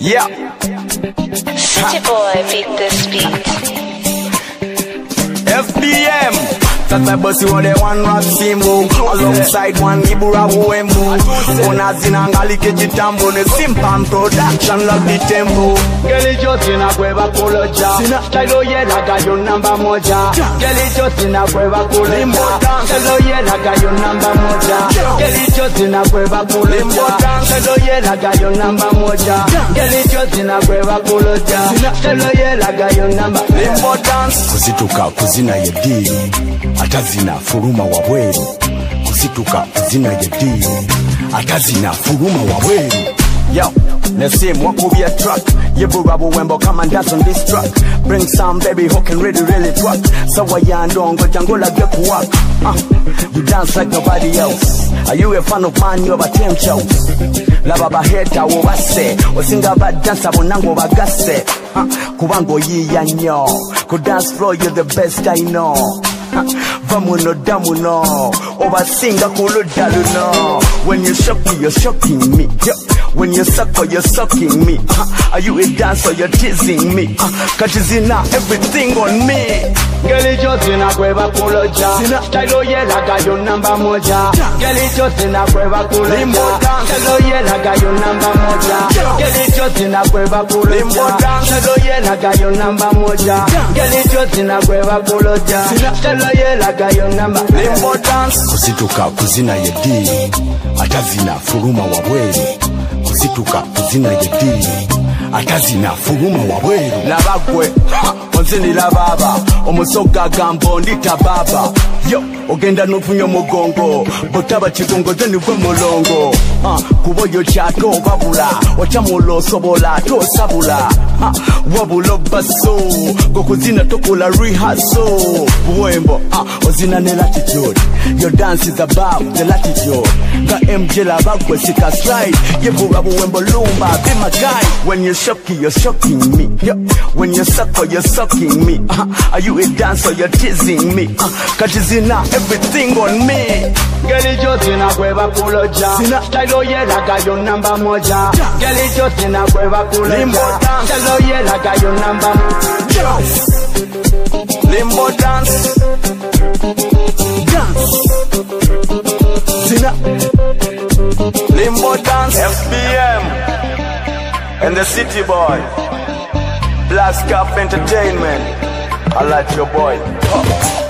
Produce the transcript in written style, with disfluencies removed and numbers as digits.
Yeah. City boy beat this beat. FBM. That's my bossy on the one rap symbol. Alongside one Ibura Wembu. Onazina ngalike jitambo. Ne Simpam production love the tempo. Geli jotina kweva koloja. Tailo yela gayo namba moja. Geli jotina kweva koloja. Tailo yela gayo namba moja. Geli jotina kweva koloja. Tailo yela gayo namba moja. Geli jotina kweva koloja. Tailo yela gayo namba. Limbo dance. Kuzituka kuzina yediri atazina furuma wabweru. Kuzituka kuzina yediri atazina furuma wabweru. Yo, let's see what could be a truck. You Ibura Wembu, come and dance on this truck. Bring some baby who can really twerk. So why you don't go jungle like you walk? You dance like nobody else. Are you a fan of man? You're a team show. Lava baheta wase. Osinga ba dance abonango bagase. Kubango yi yanyo. Ku dance floor, you're the best I know. Vamuno damuno. Obasinga kulu daluno. When you shock me, you're shocking me. When you suck, you're sucking me. Are you a dancer? You're teasing me. Katizina everything on me. Geli jotina kweva koloja. Tailo yela gayo namba moja. Geli jotina kweva koloja. Tailo yela gayo namba moja. Geli jotina kweva koloja. Tailo yela gayo namba moja. Geli jotina kweva koloja. Tailo yela gayo namba. Limbo dance. Kuzituka kuzina yediri atazina furuma wabweru. Kuzituka kuzina yediri atazina furuma wabweru. Labagwe onzini lababa omusoga gambo ndita baba. Yo ogenda nofunyo mugongo botaba chigongo zeni gwe mulongo. Kuboyo chato babula wachamulo sobola to sabula. Wabulo baso gokuzina tokula rehearsal. Wembo ozina ne latitude. Your dance is above the latitude. Ka MJ labagwe sika slide. Ibura Wembu lumba be my guy. When you're shocking, you're shocking me. When you suck, you're sucking me. Are you a dancer? You're teasing me. Katizina everything on me. Geli jotina kweva koloja. Tailo yela gayo namba moja. Geli jotina kweva koloja. Tailo yela gayo namba moja. Limbo dance. Dance. Zina. Limbo dance. FBM and the City Boy. Blast Cup Entertainment. I like your boy.